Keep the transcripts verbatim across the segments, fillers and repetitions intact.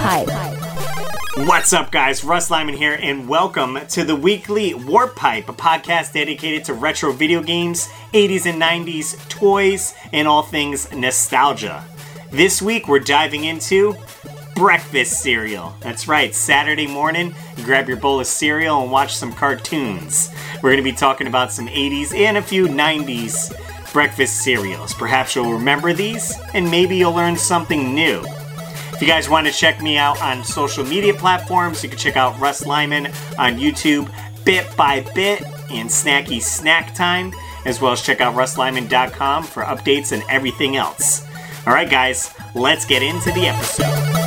Pipe. What's up, guys? Russ Lyman here, and welcome to the weekly Warp Pipe, a podcast dedicated to retro video games, eighties and nineties toys, and all things nostalgia. This week, we're diving into breakfast cereal. That's right, Saturday morning, you grab your bowl of cereal and watch some cartoons. We're going to be talking about some eighties and a few nineties breakfast cereals. Perhaps you'll remember these, and maybe you'll learn something new. If you guys want to check me out on social media platforms, you can check out Russ Lyman on YouTube, Bit by Bit, and Snacky Snack Time, as well as check out russ lyman dot com for updates and everything else. All right, guys, let's get into the episode.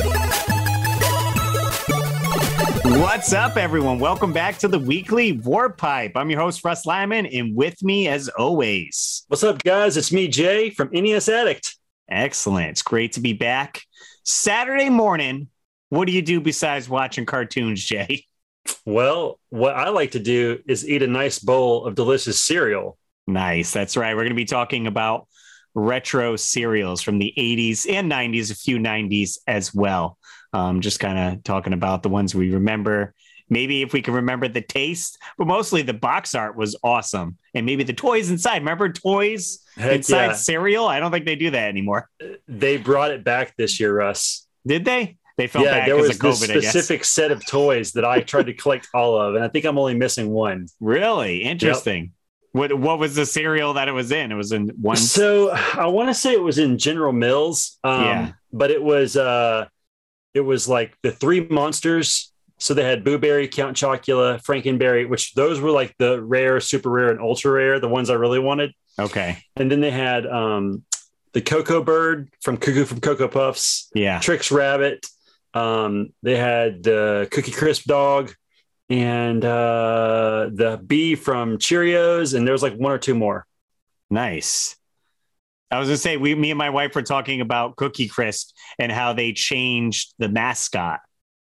What's up, everyone? Welcome back to the weekly Warp Pipe. I'm your host, Russ Lyman, and with me, as always... What's up, guys? It's me, Jay, from N E S Addict. Excellent. It's great to be back. Saturday morning, what do you do besides watching cartoons, Jay? Well, what I like to do is eat a nice bowl of delicious cereal. Nice. That's right. We're going to be talking about retro cereals from the eighties and nineties, a few nineties as well. Um, just kind of talking about the ones we remember. Maybe if we can remember the taste, but mostly the box art was awesome. And maybe the toys inside. Remember toys Heck inside yeah. cereal? I don't think they do that anymore. They brought it back this year, Russ. Did they? They felt yeah, back there because was of this COVID, specific set of toys that I tried to collect all of, and I think I'm only missing one. Really? Interesting. Yep. What what was the cereal that it was in? It was in one. So I want to say it was in General Mills. Um, yeah. But it was uh, it was like the Three Monsters. So they had Boo Berry, Count Chocula, Frankenberry, which those were like the rare, super rare, and ultra rare, the ones I really wanted. Okay. And then they had um, the Cocoa Bird from Cuckoo from Cocoa Puffs. Yeah. Trix Rabbit. Um, they had the Cookie Crisp Dog and uh, the Bee from Cheerios. And there was like one or two more. Nice. I was going to say, we, me and my wife were talking about Cookie Crisp and how they changed the mascot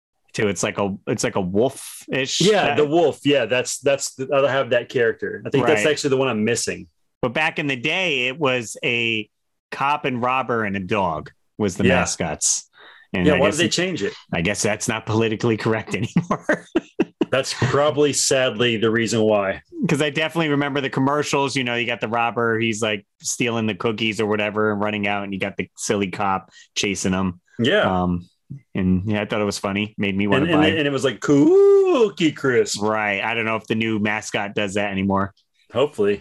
to it's like a it's like a wolf-ish. Yeah, the wolf. Yeah, that's that's the, I have that character. I think right. that's actually the one I'm missing. But back in the day, it was a cop and robber and a dog was the yeah. mascots. And yeah, I why guess did they change it? I guess that's not politically correct anymore. That's probably sadly the reason why. Because I definitely remember the commercials. You know, you got the robber, he's like stealing the cookies or whatever and running out, and you got the silly cop chasing him. Yeah. Um, and yeah, I thought it was funny. Made me want and, to buy. And, and it was like Cookie Crisp. Right. I don't know if the new mascot does that anymore. Hopefully.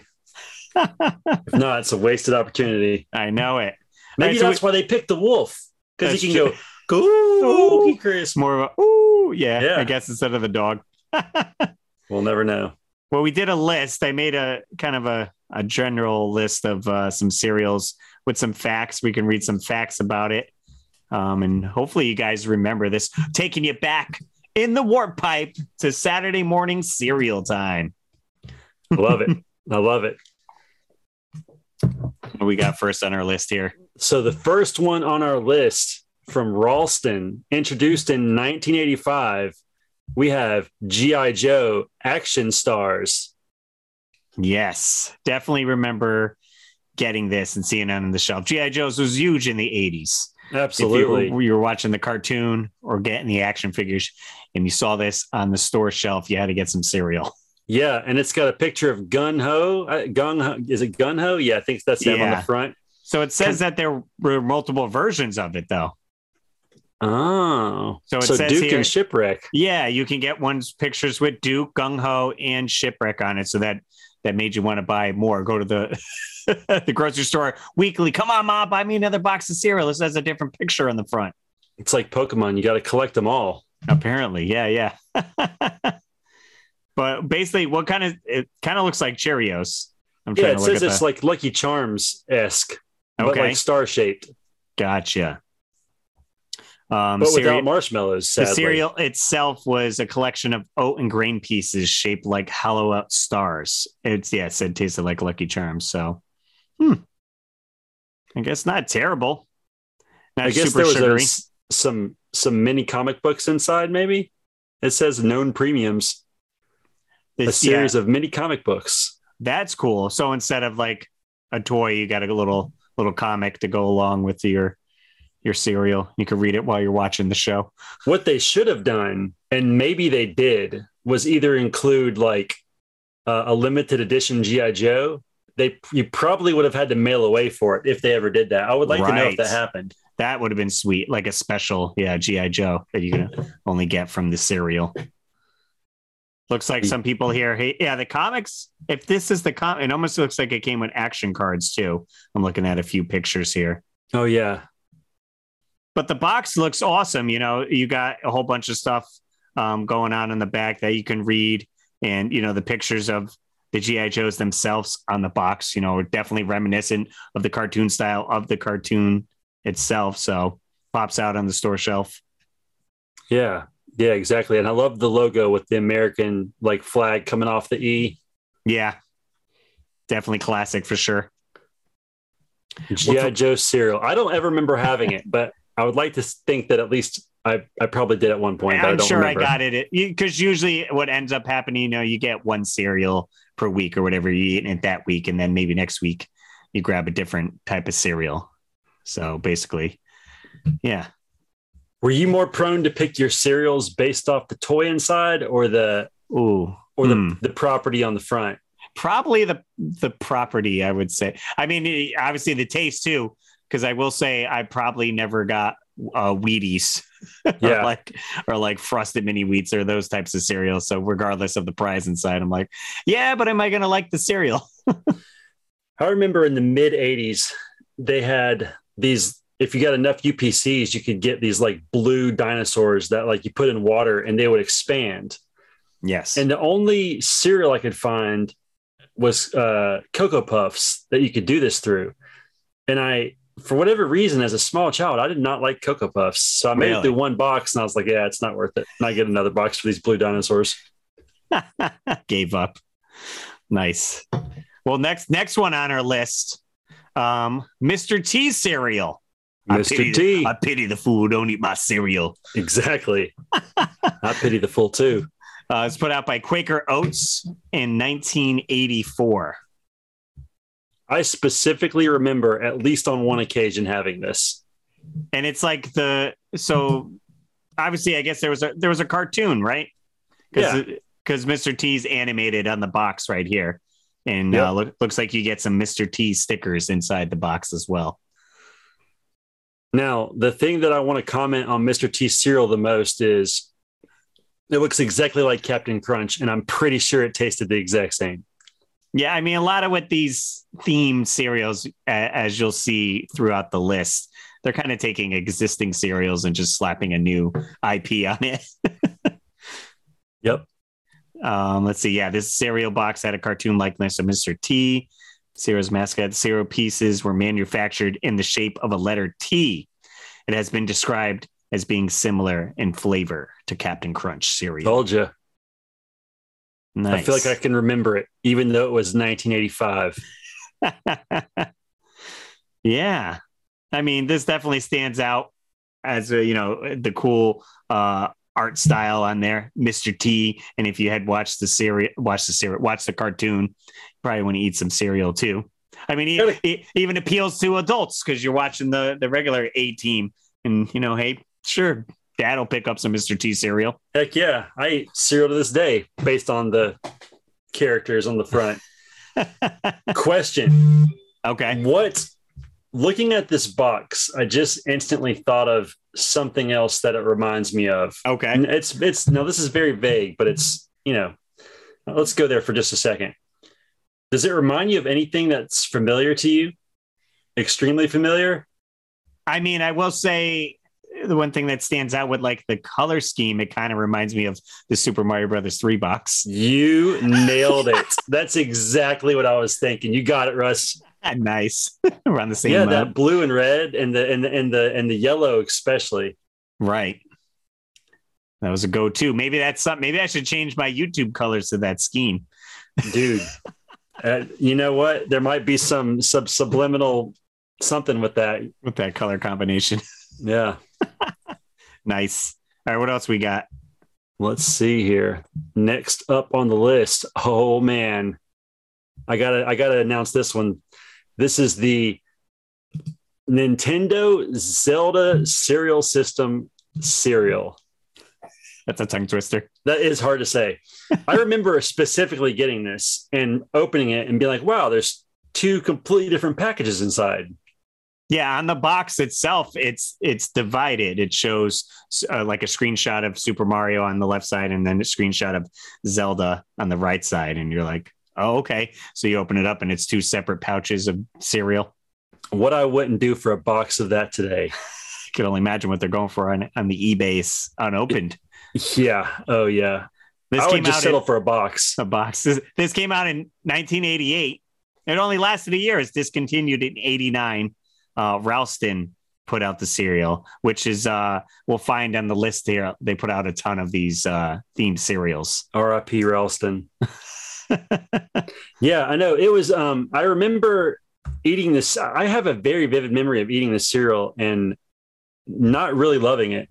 If not, it's a wasted opportunity. I know it. Maybe right, so that's we, why they picked the wolf. Because he can true. go Cookie Crisp. More of a ooh, yeah, yeah. I guess instead of the dog. We'll never know. Well, we did a list. I made a kind of a, a general list of uh, some cereals with some facts. We can read some facts about it. Um, and hopefully you guys remember this. Taking you back in the Warp Pipe to Saturday morning cereal time. I love it. I love it. What we got first on our list here? So the first one on our list from Ralston, introduced in nineteen eighty-five, we have G I. Joe Action Stars. Yes, definitely remember getting this and seeing it on the shelf. G I. Joe's was huge in the eighties. Absolutely. If you were, you were watching the cartoon or getting the action figures and you saw this on the store shelf, you had to get some cereal. Yeah, and it's got a picture of Gun Ho. Uh, Gung Ho. Is it Gun Ho? Yeah, I think that's them yeah. on the front. So it says that there were multiple versions of it, though. Oh, so, it so says Duke here, and Shipwreck. Yeah, you can get one's pictures with Duke, Gung Ho, and Shipwreck on it. So that that made you want to buy more. Go to the the grocery store weekly. Come on, Mom, buy me another box of cereal. This has a different picture on the front. It's like Pokemon. You got to collect them all. Apparently, yeah, yeah. But basically, what kind of it kind of looks like Cheerios. I'm yeah, trying it to look says at it's the... like Lucky Charms esque, but okay, like star shaped. Gotcha. Um, but cere- without marshmallows. Sadly. The cereal itself was a collection of oat and grain pieces shaped like hollow out stars. It's yeah, it said tasted like Lucky Charms. So, hmm, I guess not terrible. Not I guess super there was sugary. a, some some mini comic books inside. Maybe it says known premiums. This, a series yeah, of mini comic books. That's cool. So instead of like a toy, you got a little little comic to go along with your your cereal. You could read it while you're watching the show. What they should have done, and maybe they did, was either include like uh, a limited edition G I. Joe. They you probably would have had to mail away for it if they ever did that. I would like right. to know if that happened. That would have been sweet, like a special, yeah, G I. Joe that you can only get from the cereal. Looks like some people here. Hey, yeah, the comics. If this is the com, it almost looks like it came with action cards too. I'm looking at a few pictures here. Oh yeah, but the box looks awesome. You know, you got a whole bunch of stuff um, going on in the back that you can read, and you know the pictures of the G I. Joes themselves on the box. You know, are definitely reminiscent of the cartoon style of the cartoon itself. So pops out on the store shelf. Yeah. Yeah, exactly. And I love the logo with the American like flag coming off the E. Yeah, definitely classic for sure. G I. Joe cereal. I don't ever remember having it, but I would like to think that at least I, I probably did at one point. But I'm I don't sure remember. I got it because usually what ends up happening, you know, you get one cereal per week or whatever you eat it that week, and then maybe next week you grab a different type of cereal. So basically, yeah. Were you more prone to pick your cereals based off the toy inside or the ooh or the, mm. the property on the front? Probably the the property, I would say. I mean, obviously the taste too, because I will say I probably never got uh, Wheaties, yeah, or like or like Frosted Mini Wheats or those types of cereals. So regardless of the prize inside, I'm like, yeah, but am I going to like the cereal? I remember in the mid eighties they had these. If you got enough U P Cs, you could get these like blue dinosaurs that like you put in water and they would expand. Yes. And the only cereal I could find was uh, Cocoa Puffs that you could do this through. And I, for whatever reason, as a small child, I did not like Cocoa Puffs. So I made really? it through one box and I was like, yeah, it's not worth it. And I get another box for these blue dinosaurs. Gave up. Nice. Well, next, next one on our list, um, Mister T cereal. Mister I pity T. The, I pity the fool who don't eat my cereal. Exactly. I pity the fool too. Uh, it's put out by Quaker Oats in nineteen eighty-four. I specifically remember at least on one occasion having this. And it's like the so obviously I guess there was a there was a cartoon, right? Yeah. Because Mister T's animated on the box right here. And yep. uh, look, looks like you get some Mister T stickers inside the box as well. Now, the thing that I want to comment on Mister T cereal the most is it looks exactly like Captain Crunch, and I'm pretty sure it tasted the exact same. Yeah, I mean, a lot of what these themed cereals, uh, as you'll see throughout the list, they're kind of taking existing cereals and just slapping a new I P on it. Yep. Um, let's see. Yeah, this cereal box had a cartoon likeness of Mister T. Cereal's mascot cereal pieces were manufactured in the shape of a letter T. It has been described as being similar in flavor to Captain Crunch cereal. Told you. Nice. I feel like I can remember it, even though it was nineteen eighty-five. Yeah. I mean, this definitely stands out as, a, you know, the cool uh, art style on there, Mister T. And if you had watched the cereal, watched the cereal, watched the cartoon, probably want to eat some cereal too. I mean, it, it even appeals to adults because you're watching the, the regular A Team and, you know, hey, sure, Dad'll pick up some Mister T cereal. Heck yeah. I eat cereal to this day based on the characters on the front. Question. Okay. What, looking at this box, I just instantly thought of something else that it reminds me of. Okay. And it's, it's, no, this is very vague, but it's, you know, let's go there for just a second. Does it remind you of anything that's familiar to you? Extremely familiar? I mean, I will say the one thing that stands out with like the color scheme, it kind of reminds me of the Super Mario Brothers three box. You nailed it. That's exactly what I was thinking. You got it, Russ. Nice. We're on the same Yeah, mode. that blue and red and the and the and the and the yellow especially. Right. That was a go-to. Maybe that's something. Maybe I should change my YouTube colors to that scheme. Dude. Uh, you know what? There might be some sub subliminal something with that. With that color combination. Yeah. Nice. All right, what else we got? Let's see here. Next up on the list. Oh man. I gotta I gotta announce this one. This is the Nintendo Zelda Serial System cereal. That's a tongue twister. That is hard to say. I remember specifically getting this and opening it and being like, wow, there's two completely different packages inside. Yeah, on the box itself, it's it's divided. It shows uh, like a screenshot of Super Mario on the left side and then a screenshot of Zelda on the right side. And you're like, oh, okay. So you open it up and it's two separate pouches of cereal. What I wouldn't do for a box of that today. I can only imagine what they're going for on, on the eBay's unopened. Yeah. Oh, yeah. This I would just settle in, for a box. A box. This, this came out in nineteen eighty-eight. It only lasted a year. It's discontinued in eighty-nine. Uh, Ralston put out the cereal, which is uh, we'll find on the list here. They put out a ton of these uh, themed cereals. R I P Ralston. Yeah, I know. It was. Um, I remember eating this. I have a very vivid memory of eating this cereal and not really loving it.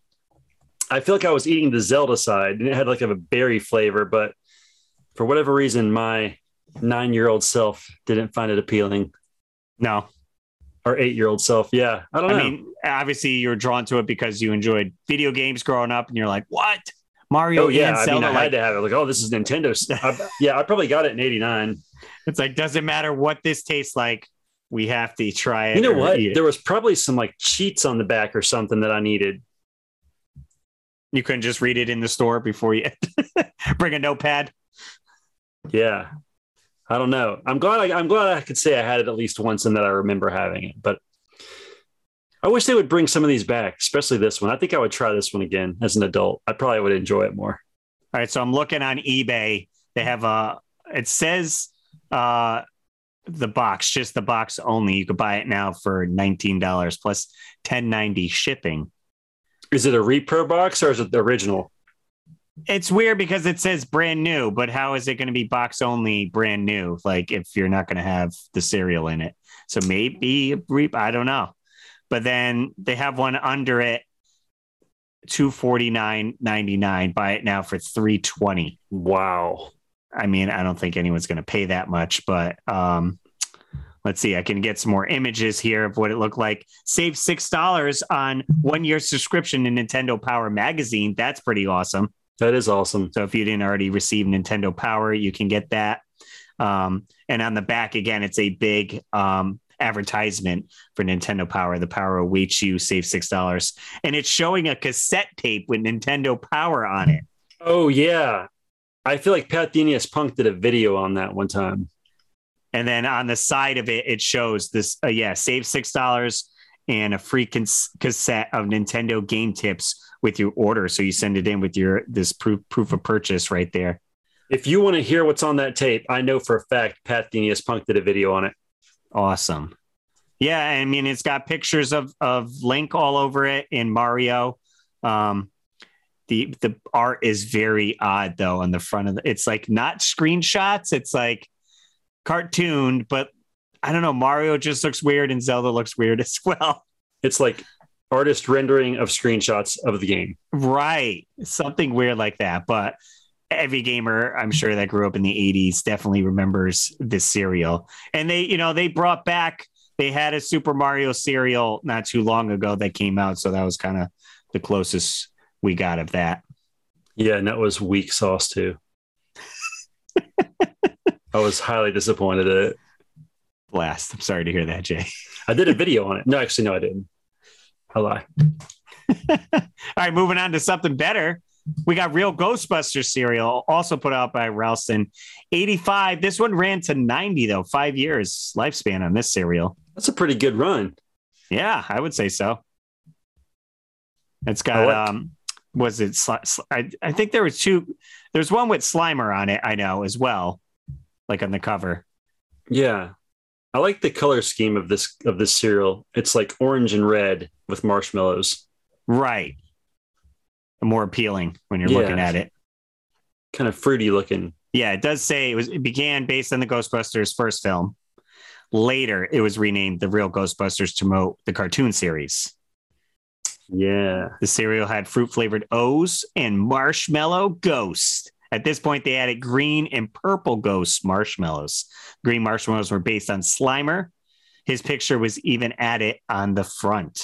I feel like I was eating the Zelda side, and it had like a berry flavor, but for whatever reason, my nine-year-old self didn't find it appealing. No. Or eight-year-old self. Yeah. I don't know. I mean, obviously you're drawn to it because you enjoyed video games growing up and you're like, what? Mario oh, yeah. and Zelda? I mean, I like- had to have it. Like, oh, this is Nintendo. I, yeah, I probably got it in eighty-nine. It's like, doesn't matter what this tastes like. We have to try it. You know what? There was probably some like cheats on the back or something that I needed. You couldn't just read it in the store before you bring a notepad. Yeah. I don't know. I'm glad I, I'm glad I could say I had it at least once and that I remember having it. But I wish they would bring some of these back, especially this one. I think I would try this one again as an adult. I probably would enjoy it more. All right. So I'm looking on eBay. They have a, it says uh, the box, just the box only. You could buy it now for nineteen dollars plus ten ninety shipping. Is it a repro box or is it the original? It's weird because it says brand new, but how is it going to be box only brand new? Like if you're not going to have the cereal in it. So maybe, I don't know. But then they have one under it, two forty-nine ninety-nine. Buy it now for three twenty. Wow. I mean, I don't think anyone's going to pay that much, but um, let's see. I can get some more images here of what it looked like. Save six dollars on one year subscription to Nintendo Power Magazine. That's pretty awesome. That is awesome. So if you didn't already receive Nintendo Power, you can get that. Um, and on the back, again, it's a big um, advertisement for Nintendo Power. The power awaits you, save six dollars. And it's showing a cassette tape with Nintendo Power on it. Oh, yeah. I feel like Pat Thenius Punk did a video on that one time. And then on the side of it, it shows this, uh, yeah, save six dollars and a free cons- cassette of Nintendo game tips with your order. So you send it in with your this proof proof of purchase right there. If you want to hear what's on that tape, I know for a fact Pat Thenius Punk did a video on it. Awesome. Yeah, I mean, it's got pictures of of Link all over it in Mario. Um, the the art is very odd though on the front of the, it's like not screenshots, it's like cartooned, but I don't know, Mario just looks weird and Zelda looks weird as well. It's like artist rendering of screenshots of the game. Right. Something weird like that. But every gamer, I'm sure, that grew up in the eighties definitely remembers this cereal. And they, you know, they brought back, they had a Super Mario cereal not too long ago that came out. So that was kind of the closest we got of that. Yeah. And that was weak sauce too. I was highly disappointed at it. Blast. I'm sorry to hear that, Jay. I did a video on it. No, actually, no, I didn't. I lie. All right, moving on to something better. We got Real Ghostbusters cereal, also put out by Ralston. eighty-five. This one ran to ninety, though. Five years lifespan on this cereal. That's a pretty good run. Yeah, I would say so. It's got, like- um, was it, I, I think there was two, there's one with Slimer on it, I know, as well, like on the cover. Yeah. I like the color scheme of this of this cereal. It's like orange and red with marshmallows. Right. More appealing when you're yeah. looking at it. Kind of fruity looking. Yeah, it does say it was it began based on the Ghostbusters first film. Later, it was renamed The Real Ghostbusters to promote the cartoon series. Yeah. The cereal had fruit-flavored O's and marshmallow ghost. At this point, they added green and purple ghost marshmallows. Green marshmallows were based on Slimer. his picture was even added on the front.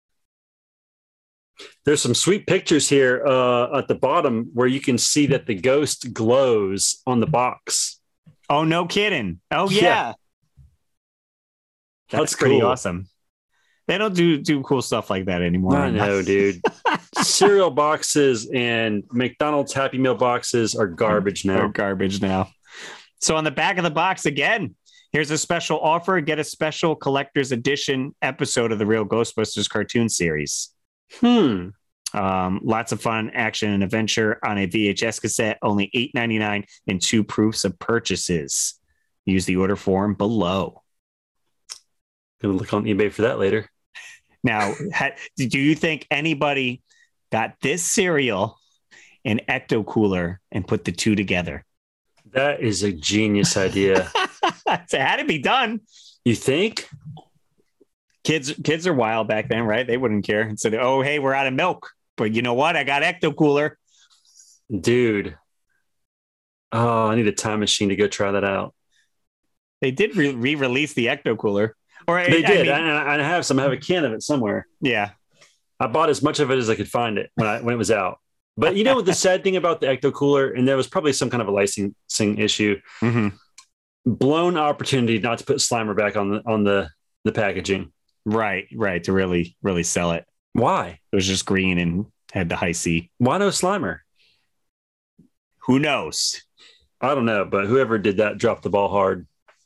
There's some sweet pictures here uh, at the bottom where you can see that the ghost glows on the box. Oh, no kidding. Oh, yeah. Yeah. That's, That's pretty cool. awesome. They don't do do cool stuff like that anymore. I know, dude. Cereal boxes and McDonald's Happy Meal boxes are garbage now. They're garbage now. So on the back of the box, again, here's a special offer. Get a special collector's edition episode of the Real Ghostbusters cartoon series. Hmm. Um, lots of fun, action, and adventure on a V H S cassette. Only eight ninety-nine and two proofs of purchases. Use the order form below. Gonna look on eBay for that later. Now, ha- do you think anybody got this cereal and Ecto Cooler and put the two together? That is a genius idea. It had to be done. You think? Kids, kids are wild back then, right? They wouldn't care and said, "Oh, hey, we're out of milk, but you know what? I got Ecto Cooler." Dude. Oh, I need a time machine to go try that out. They did re- re-release the Ecto Cooler. Or They I did. mean, I, I have some. I have a can of it somewhere. yeah. I bought as much of it as I could find it when I when it was out. But you know what the sad thing about the Ecto Cooler, and there was probably some kind of a licensing issue, Mm-hmm. blown opportunity not to put Slimer back on the on the the packaging. Right, right. To really, really sell it. Why? It was just green and had the high C. Why no Slimer? Who knows? I don't know, but whoever did that dropped the ball hard.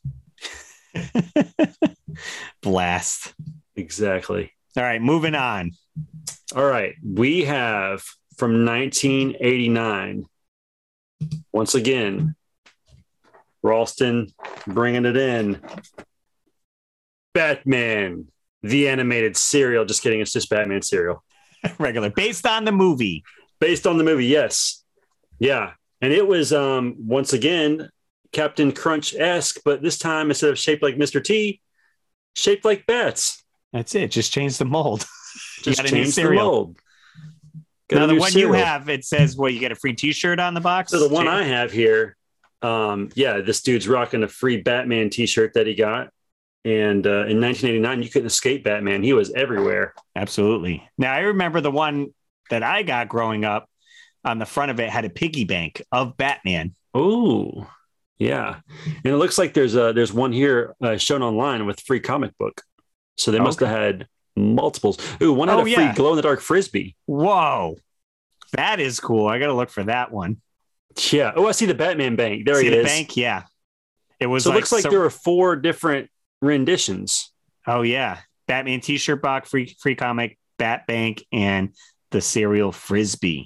Blast. Exactly. All right, moving on. All right. We have from nineteen eighty-nine, once again, Ralston bringing it in. Batman, the animated serial. Just kidding. It's just Batman serial. Regular. Based on the movie. Based on the movie, yes. Yeah. And it was, um, once again, Captain Crunch-esque, but this time, instead of shaped like Mister T, shaped like bats. That's it. Just change the mold. Just got a new change the cereal. mold. Got Now, a the new one cereal. you have, it says, well, you get a free t-shirt on the box? So the one Jay? I have here, um, yeah, this dude's rocking a free Batman t-shirt that he got. And uh, in nineteen eighty-nine, you couldn't escape Batman. He was everywhere. Absolutely. Now, I remember the one that I got growing up. On the front of it had a piggy bank of Batman. Oh, yeah. And it looks like there's a, there's one here uh, shown online with free comic book. So they must Okay. have had multiples. Ooh, one had Oh, a free yeah. glow-in-the-dark Frisbee. Whoa. That is cool. I got to look for that one. Yeah. Oh, I see the Batman bank. There See he the is. bank? Yeah. It was So like, it looks like so- there were four different renditions. oh, yeah. Batman t-shirt box, free, free comic, Bat Bank, and the cereal Frisbee.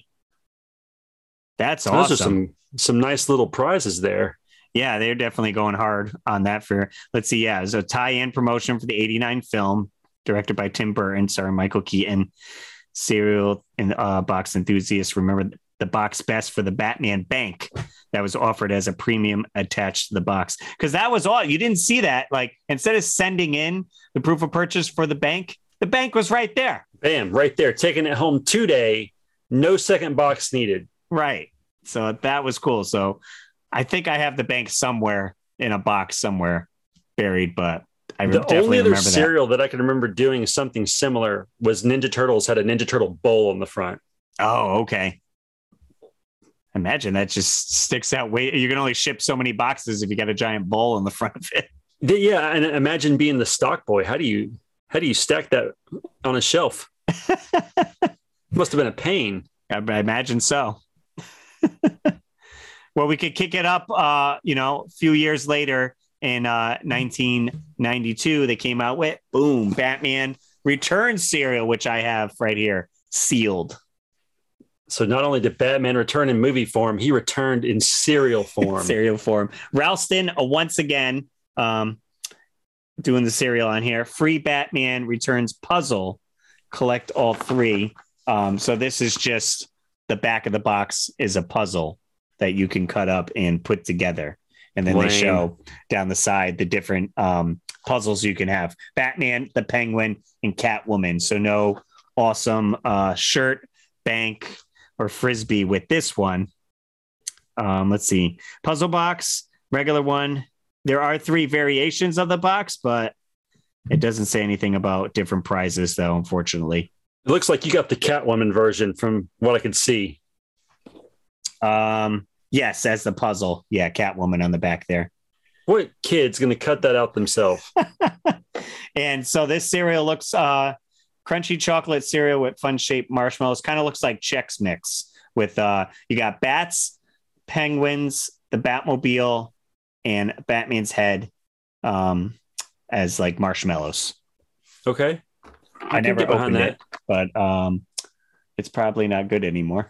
That's Those awesome. are some some nice little prizes there. Yeah, they're definitely going hard on that. For let's see, yeah, so tie-in promotion for the eighty-nine film, directed by Tim Burton, starring Michael Keaton. Cereal and uh, box enthusiasts remember the box best for the Batman Bank that was offered as a premium attached to the box, because that was all you didn't see that. Like instead of sending in the proof of purchase for the bank, the bank was right there. Bam, right there, taking it home today. No second box needed. Right. So that was cool. So I think I have the bank somewhere in a box somewhere buried, but I The definitely only other remember that. cereal that. that I can remember doing something similar was Ninja Turtles had a Ninja Turtle bowl on the front. Oh, okay. Imagine that just sticks out. Wait, you can only ship so many boxes if you got a giant bowl in the front of it. The- yeah, and imagine being the stock boy. How do you how do you stack that on a shelf? Must have been a pain. I, I imagine so. Well, we could kick it up, uh, you know, a few years later in uh, nineteen ninety-two, they came out with, boom, Batman Returns cereal, which I have right here, sealed. So not only did Batman return in movie form, he returned in cereal form. Cereal form. Ralston, uh, once again, um, doing the cereal on here. Free Batman Returns puzzle. Collect all three. Um, so this is just the back of the box is a puzzle that you can cut up and put together. And then Lame. they show down the side the different um, puzzles you can have. Batman, the Penguin, and Catwoman. So no awesome uh, shirt, bank, or Frisbee with this one. Um, let's see. Puzzle box, regular one. There are three variations of the box, but It doesn't say anything about different prizes, though, unfortunately. It looks like you got the Catwoman version from what I could see. Um, yes, as the puzzle. Yeah, Catwoman on the back there. What kid's going to cut that out themselves? And so this cereal looks uh, crunchy chocolate cereal with fun-shaped marshmallows. Kind of looks like Chex Mix with uh, you got bats, penguins, the Batmobile, and Batman's head um, as like marshmallows. Okay. I, I never opened that. it, but um, it's probably not good anymore.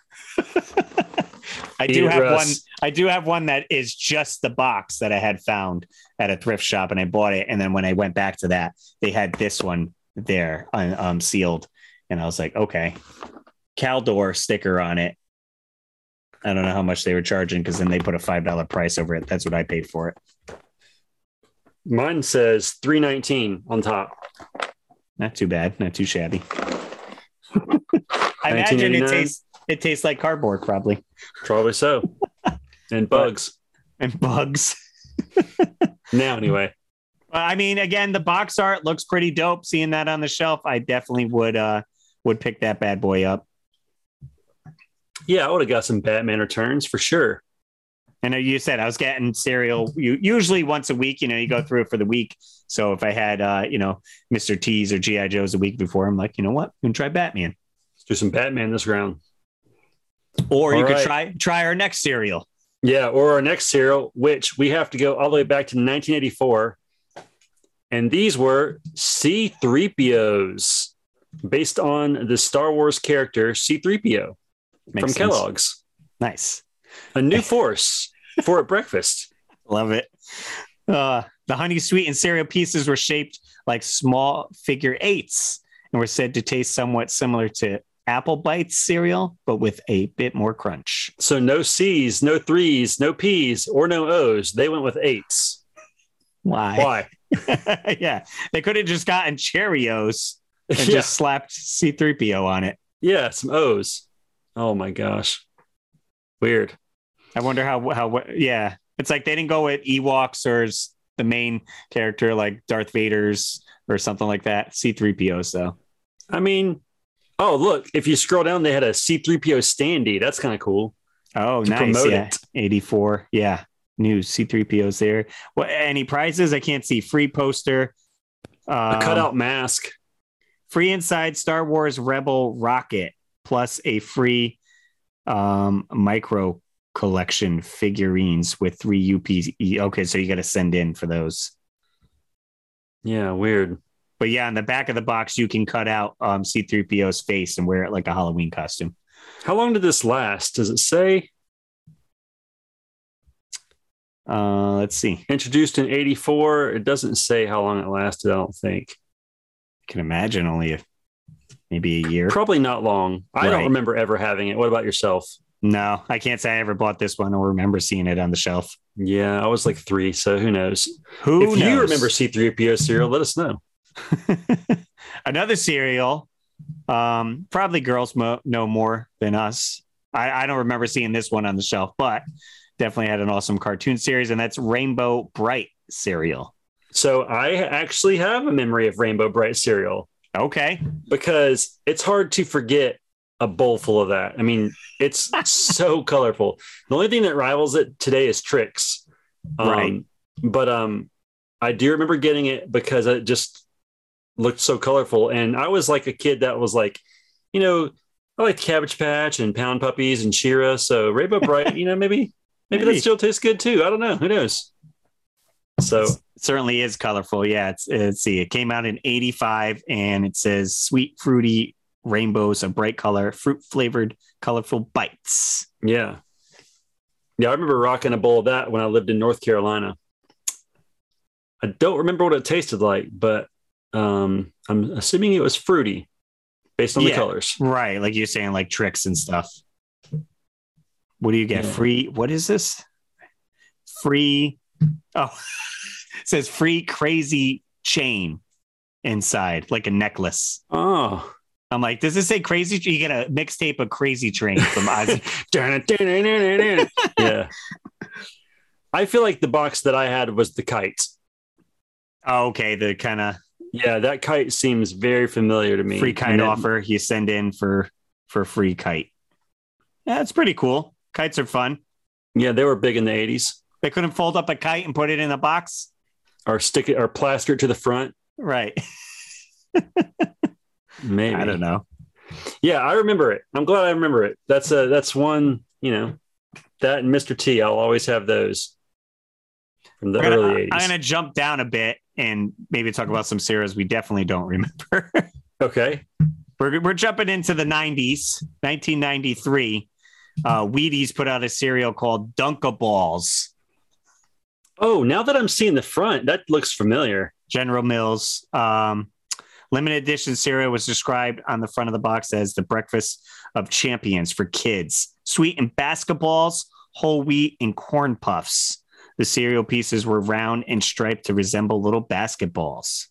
I do have one. I do have one that is just the box that I had found at a thrift shop, and I bought it. And then when I went back to that, they had this one there, um, sealed, and I was like, okay, Caldor sticker on it. I don't know how much they were charging because then they put a five dollar price over it. That's what I paid for it. Mine says three nineteen on top. Not too bad. Not too shabby. I imagine it tastes. It tastes like cardboard, probably. Probably so. And bugs. And bugs. Now, anyway. I mean, again, the box art looks pretty dope. Seeing that on the shelf, I definitely would uh, would pick that bad boy up. Yeah, I would have got some Batman Returns for sure. I know you said I was getting cereal usually once a week. You know, you go through it for the week. So if I had, uh, you know, Mister T's or G I Joes a week before, I'm like, you know what? I'm going to try Batman. Let's do some Batman this round. Or all you right. could try try our next cereal. Yeah, or our next cereal, which we have to go all the way back to nineteen eighty-four. And these were C three P Os based on the Star Wars character C three P O from sense. Kellogg's. Nice. A new force for at breakfast. Love it. Uh, the honey sweetened cereal pieces were shaped like small figure eights and were said to taste somewhat similar to Apple Bites cereal, but with a bit more crunch. So no C's, no threes, no P's, or no O's. They went with eights. Why? Why? Yeah. They could have just gotten Cheerios and yeah. just slapped C three P O on it. Yeah, some O's. Oh my gosh. Weird. I wonder how, how, yeah. It's like they didn't go with Ewoks or the main character like Darth Vader's or something like that. C three P Os, though. I mean, oh, look, if you scroll down, they had a C three P O standee. That's kind of cool. Oh, nice. Yeah. It. eighty-four. Yeah. New C three P Os there. What, any prizes? I can't see. Free poster. Um, a cutout mask. Free inside Star Wars Rebel rocket plus a free um, micro collection figurines with three U P. Okay, so you got to send in for those. Yeah, weird. But yeah, on the back of the box, you can cut out um, C three P O's face and wear it like a Halloween costume. How long did this last? Does it say? Uh, let's see. Introduced in eighty-four. It doesn't say how long it lasted, I don't think. I can imagine only a, maybe a year. Probably not long. I right. don't remember ever having it. What about yourself? No, I can't say I ever bought this one or remember seeing it on the shelf. Yeah, I was like three, so who knows? Who if knows? you remember C three P O cereal, let us know. Another cereal. Um, probably girls mo- know more than us. I, I don't remember seeing this one on the shelf, but definitely had an awesome cartoon series, and that's Rainbow Bright cereal. So I actually have a memory of Rainbow Bright cereal. Okay. Because it's hard to forget a bowl full of that. I mean, it's so colorful. The only thing that rivals it today is Trix. Um, right. But um, I do remember getting it because it just looked so colorful. And I was like a kid that was like, you know, I like Cabbage Patch and Pound Puppies and She-Ra. So Rainbow Bright, you know, maybe, maybe, maybe that still tastes good too. I don't know. Who knows? So it certainly is colorful. Yeah. It's, let's see. It came out in eighty-five and it says sweet, fruity rainbows of bright color, fruit flavored, colorful bites. Yeah. Yeah. I remember rocking a bowl of that when I lived in North Carolina. I don't remember what it tasted like, but um, I'm assuming it was fruity based on yeah, the colors. Right. Like you're saying, like Trix and stuff. What do you get? Yeah. Free. What is this? Free. Oh, it says free crazy chain inside, like a necklace. Oh, I'm like, does this say crazy? You get a mixtape of Crazy Train from Ozzy. Yeah. I feel like the box that I had was the kite. Oh, okay. The kind of, Yeah, that kite seems very familiar to me. Free kite offer you send in for for free kite. Yeah, it's pretty cool. Kites are fun. Yeah, they were big in the eighties. They couldn't fold up a kite and put it in a box? Or stick it or plaster it to the front. Right. Maybe. I don't know. Yeah, I remember it. I'm glad I remember it. That's a that's one, you know, that and Mister T. I'll always have those from the gonna, early eighties. I'm going to jump down a bit and maybe talk about some cereals we definitely don't remember. Okay. We're, we're jumping into the nineties, nineteen ninety-three. Uh, Wheaties put out a cereal called Dunkaballs. Oh, now that I'm seeing the front, that looks familiar. General Mills. Um, limited edition cereal was described on the front of the box as the breakfast of champions for kids. Sweetened basketballs, whole wheat, and corn puffs. The cereal pieces were round and striped to resemble little basketballs.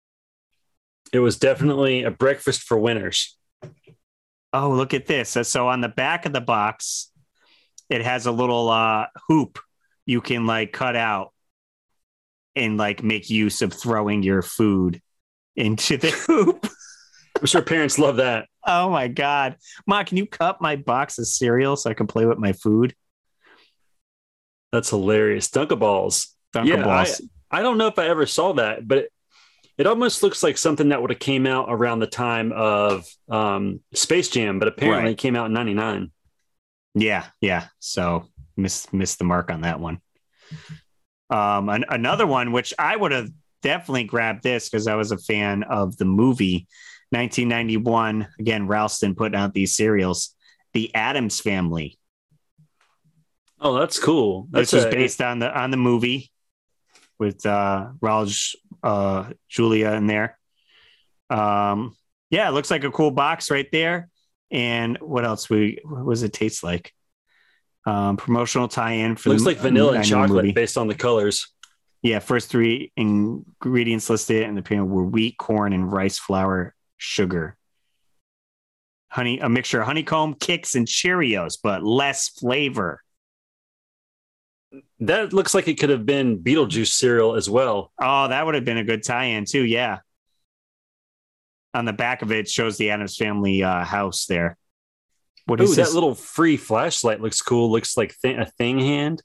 It was definitely a breakfast for winners. Oh, look at this. So on the back of the box, it has a little uh, hoop you can like cut out and like make use of throwing your food into the hoop. I'm sure parents love that. Oh my God. Ma, can you cut my box of cereal so I can play with my food? That's hilarious. Dunkaballs. Dunkaballs. Yeah, I, I don't know if I ever saw that, but it, it almost looks like something that would have came out around the time of um, Space Jam, but apparently Right. it came out in ninety-nine. Yeah, yeah. So missed missed the mark on that one. Um, an, another one, which I would have definitely grabbed this because I was a fan of the movie. nineteen ninety-one. Again, Ralston putting out these cereals. The Addams Family. Oh, that's cool. That's this was a, based on the on the movie with uh, Raul uh, Julia in there. Um, yeah, it looks like a cool box right there. And what else? We what was it taste like? Um, promotional tie-in for looks the, like vanilla and chocolate movie. based on the colors. Yeah, first three ingredients listed in the pan were wheat, corn, and rice flour, sugar. Honey, a mixture of honeycomb, Kix, and Cheerios, but less flavor. That looks like it could have been Beetlejuice cereal as well. Oh, that would have been a good tie-in too. Yeah. On the back of it shows the Addams Family uh, house there. What is Ooh, this? that little free flashlight looks cool. Looks like th- a thing hand.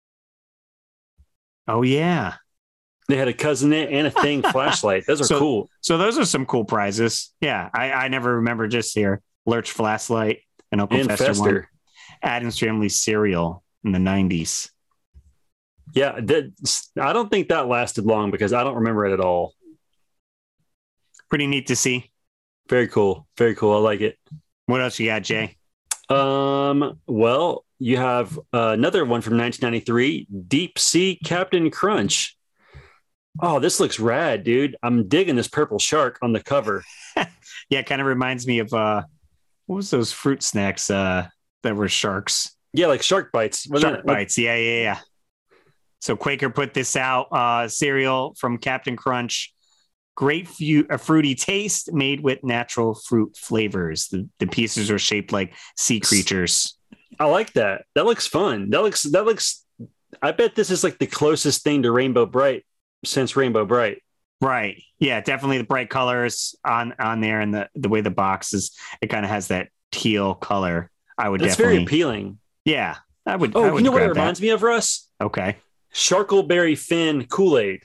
Oh yeah. They had a cousin it and a thing flashlight. Those are so, cool. So those are some cool prizes. Yeah, I, I never remember just here. Lurch flashlight and Uncle And Fester, Fester. one. Addams Family cereal in the nineties. Yeah, that, I don't think that lasted long because I don't remember it at all. Pretty neat to see. Very cool. Very cool. I like it. What else you got, Jay? Um, well, you have uh, another one from nineteen ninety-three, Deep Sea Captain Crunch. Oh, this looks rad, dude. I'm digging this purple shark on the cover. Yeah, it kind of reminds me of uh what was those fruit snacks uh that were sharks? Yeah, like shark bites. Wasn't Shark it? Like, bites. Yeah, yeah, yeah. So Quaker put this out, uh, cereal from Captain Crunch. Great fu- a fruity taste made with natural fruit flavors. The, the pieces are shaped like sea creatures. I like that. That looks fun. That looks, that looks, I bet this is like the closest thing to Rainbow Bright since Rainbow Bright. Right. Yeah, definitely the bright colors on, on there and the, the way the box is, it kind of has that teal color. I would That's definitely. very appealing. Yeah. I would. Oh, I would you know what it grab that. reminds me of, Russ? Okay. Sharkleberry Fin Kool-Aid.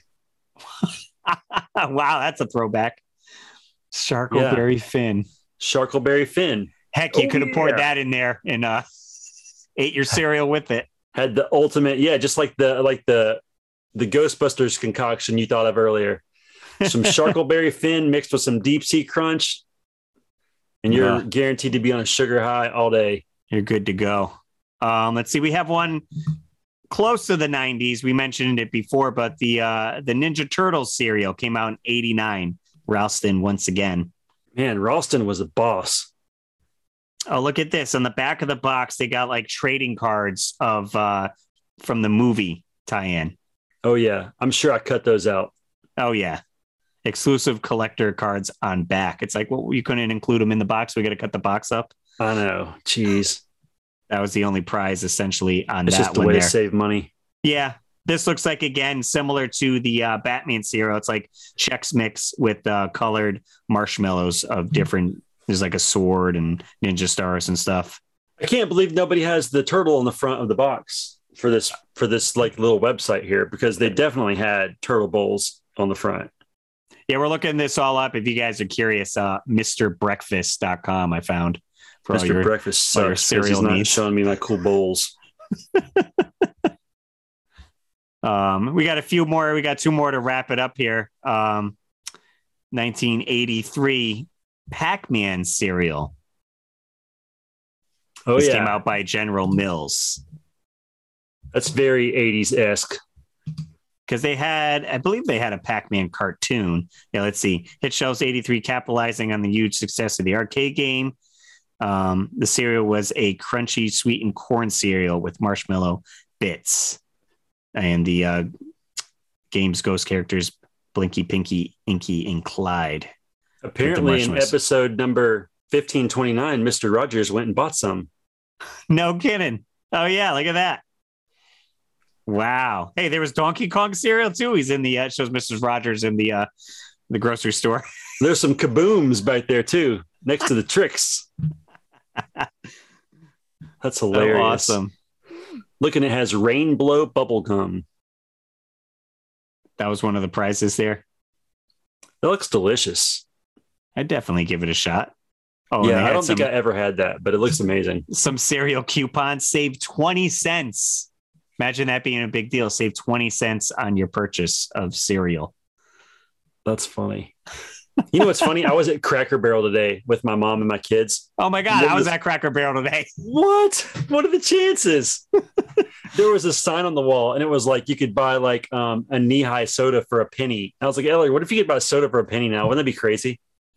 Wow, that's a throwback. Sharkleberry Yeah. Fin. Sharkleberry Fin. Heck, you Oh, could have poured yeah. that in there and uh, ate your cereal with it. Had the ultimate, yeah, just like the like the the Ghostbusters concoction you thought of earlier. Some Sharkleberry Fin mixed with some Deep Sea Crunch, and you're Yeah. guaranteed to be on a sugar high all day. You're good to go. Um, let's see. We have one close to the nineties. We mentioned it before, but the uh, the Ninja Turtles cereal came out in eighty-nine. Ralston once again. Man, Ralston was a boss. Oh, look at this. On the back of the box, they got like trading cards of uh, from the movie tie-in. Oh yeah, I'm sure I cut those out. Oh, yeah. Exclusive collector cards on back. It's like, well, you couldn't include them in the box. We got to cut the box up. I know. Jeez, That was the only prize essentially on it's that just a one way there. to save money. Yeah. This looks like, again, similar to the uh, Batman cereal. It's like Chex Mix with uh, colored marshmallows of different, there's like a sword and ninja stars and stuff. I can't believe nobody has the turtle on the front of the box for this, for this like little website here, because they definitely had turtle bowls on the front. Yeah, we're looking this all up. If you guys are curious, uh, Mister Breakfast dot com I found. For Mister Your, Breakfast sucks cereal he's not needs. Showing me my cool bowls. um, we got a few more. We got two more to wrap it up here. Um, nineteen eighty-three Pac-Man cereal. Oh, this yeah. came out by General Mills. That's very eighties-esque. Because they had, I believe they had a Pac-Man cartoon. Yeah, let's see. Hit Shelves eighty-three, capitalizing on the huge success of the arcade game. Um, the cereal was a crunchy, sweetened corn cereal with marshmallow bits. And the uh, game's ghost characters, Blinky, Pinky, Inky, and Clyde. Apparently, in episode number fifteen twenty-nine, Mister Rogers went and bought some. No kidding. Oh, yeah, look at that. Wow. Hey, there was Donkey Kong cereal too. He's in the uh, shows Missus Rogers in the uh, the grocery store. There's some kabooms back there too, next to the tricks. That's hilarious. So awesome. Look, and it has Rainbow Bubblegum. That was one of the prizes there. That looks delicious. I'd definitely give it a shot. Oh yeah, I don't some, think I ever had that, but it looks amazing. Some cereal coupons, save twenty cents. Imagine that being a big deal. Save twenty cents on your purchase of cereal. That's funny. You know what's funny? I was at Cracker Barrel today with my mom and my kids. Oh my God, I was at Cracker Barrel today. What? What are the chances? There was a sign on the wall and it was like you could buy like um, a knee-high soda for a penny. I was like, Ellie, what if you could buy a soda for a penny now? Wouldn't that be crazy?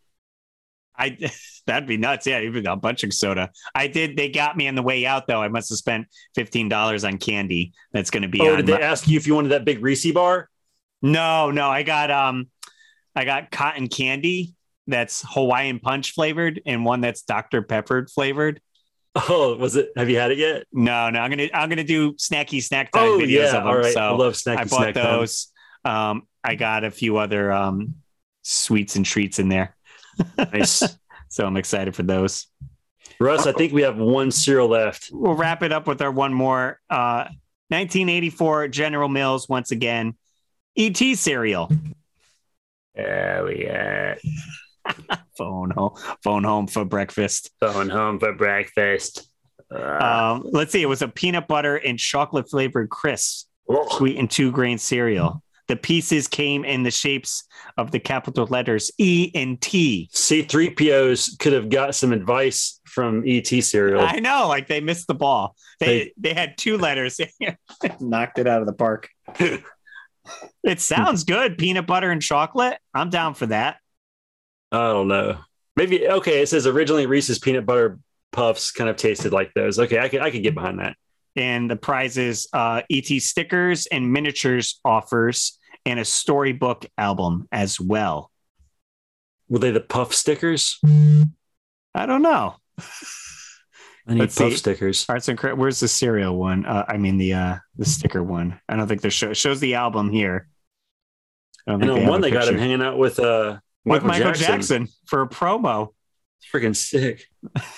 I that'd be nuts. Yeah, even a bunch of soda. I did. They got me on the way out though. I must have spent fifteen dollars on candy. That's going to be. Oh, on did they my... ask you if you wanted that big Reese bar? No, no. I got um, I got cotton candy that's Hawaiian Punch flavored and one that's Doctor Pepper flavored. Oh, was it? Have you had it yet? No, no. I'm gonna I'm gonna do snacky snack time oh, videos yeah. of them. All right. So I love snacky I bought snack those. Um, I got a few other um sweets and treats in there. Nice. So I'm excited for those. Russ, I think we have one cereal left. We'll wrap it up with our one more. Uh, nineteen eighty-four General Mills, once again. E T cereal. Oh, yeah. phone home. Phone home for breakfast. Phone home for breakfast. Uh. Um, let's see. It was a peanut butter and chocolate flavored crisp, sweet and two grain cereal. The pieces came in the shapes of the capital letters E and T. C three P Os could have got some advice from E T cereal. I know, like they missed the ball. They they, they had two letters. Knocked it out of the park. It sounds good. Peanut butter and chocolate. I'm down for that. I don't know. Maybe, okay, it says originally Reese's peanut butter puffs kind of tasted like those. Okay, I could, I could get behind that. And the prizes, uh, E T stickers and miniatures offers, and a storybook album as well. Were they the puff stickers? I don't know. I need Let's puff see. stickers. Arts and Cra- Where's the cereal one? Uh, I mean the uh, the sticker one. I don't think the show shows the album here. I don't and think on one they got him hanging out with uh with Michael, Michael Jackson. Jackson for a promo. It's freaking sick.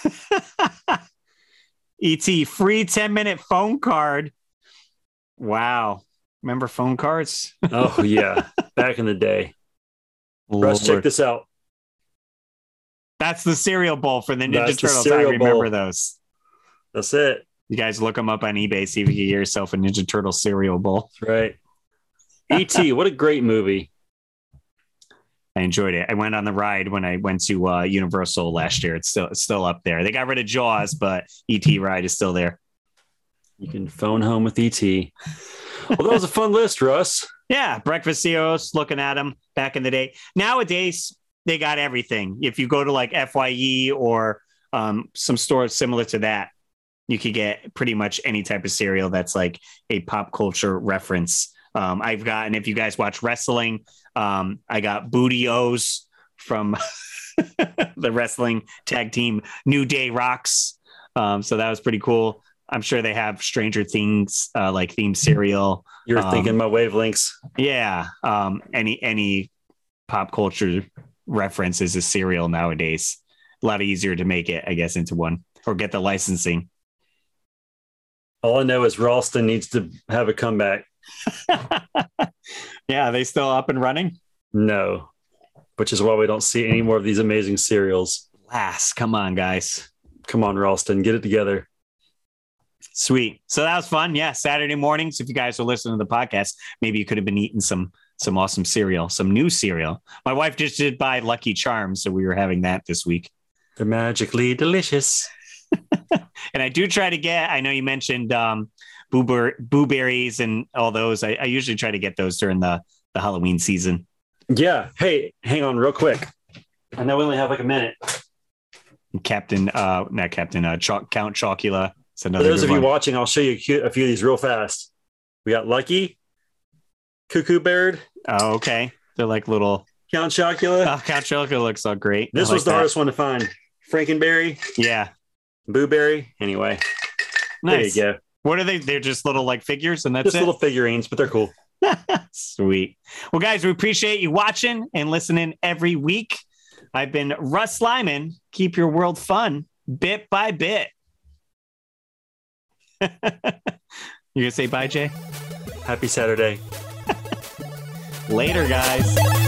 E T free ten minute phone card. Wow. Remember phone cards? Oh yeah. Back in the day. Russ, check this out. That's the cereal bowl for the Ninja That's Turtles. The I remember bowl. those. That's it. You guys look them up on eBay, see if you can get yourself a Ninja Turtle cereal bowl. That's right. E T, what a great movie. I enjoyed it. I went on the ride when I went to uh, Universal last year. It's still it's still up there. They got rid of Jaws, but E T ride is still there. You can phone home with E T. Well, that was a fun list, Russ. Yeah, breakfast cereals, looking at them back in the day. Nowadays, they got everything. If you go to like F Y E or um, some stores similar to that, you could get pretty much any type of cereal that's like a pop culture reference. Um, I've gotten, if you guys watch wrestling, um, I got Booty-O's from the wrestling tag team New Day Rocks. Um, so that was pretty cool. I'm sure they have Stranger Things, uh, like themed cereal. You're um, thinking my wavelengths. Yeah. Um, any, any pop culture reference is a cereal nowadays. A lot easier to make it, I guess, into one or get the licensing. All I know is Ralston needs to have a comeback. Yeah. Are they still up and running? No, which is why we don't see any more of these amazing cereals. Last, come on, guys. Come on, Ralston, get it together. Sweet. So that was fun. Yeah. Saturday mornings. If you guys are listening to the podcast, maybe you could have been eating some, some awesome cereal, some new cereal. My wife just did buy Lucky Charms. So we were having that this week. They're magically delicious. And I do try to get, I know you mentioned um, boo, boo berries and all those. I, I usually try to get those during the, the Halloween season. Yeah. Hey, hang on real quick. I know we only have like a minute. Captain, uh, not Captain, uh, Ch- Count Chocula. For those of you watching, I'll show you a few of these real fast. We got Lucky, Cuckoo Bird. Oh, okay. They're like little Count Chocula. Oh, Count Chocula looks so great. This like was the that. hardest one to find. Frankenberry. Yeah. Boo Berry. Anyway. Nice. There you go. What are they? They're just little like figures and that's just it? little figurines, but they're cool. Sweet. Well, guys, we appreciate you watching and listening every week. I've been Russ Lyman. Keep your world fun bit by bit. You gonna say bye, Jay? Happy Saturday. Later, guys.